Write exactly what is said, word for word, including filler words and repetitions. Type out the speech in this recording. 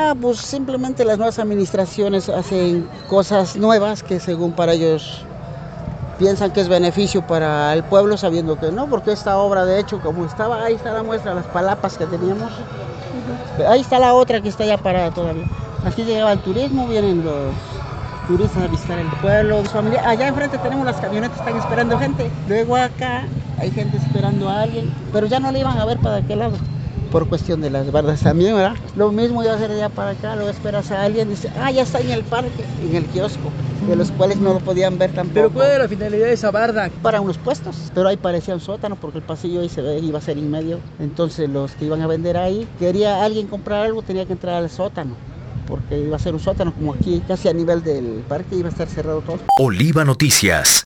Ah, pues simplemente las nuevas administraciones hacen cosas nuevas que según para ellos piensan que es beneficio para el pueblo, sabiendo que no, porque esta obra de hecho como estaba, ahí está la muestra, las palapas que teníamos, uh-huh. Ahí está la otra que está ya parada todavía. Aquí llegaba el turismo, vienen los turistas a visitar el pueblo, su familia. Allá enfrente tenemos las camionetas, están esperando gente. Luego acá hay gente esperando a alguien, pero ya no le iban a ver para aquel lado, por cuestión de las bardas también, ¿verdad? Lo mismo iba a hacer allá para acá, luego esperas a alguien y dice, ah, ya está en el parque, en el kiosco, de los cuales no lo podían ver tampoco. ¿Pero cuál era la finalidad de esa barda? Para unos puestos, pero ahí parecía un sótano porque el pasillo ahí se ve, iba a ser en medio. Entonces los que iban a vender ahí, quería alguien comprar algo, tenía que entrar al sótano, porque iba a ser un sótano como aquí, casi a nivel del parque, iba a estar cerrado todo. Oliva Noticias.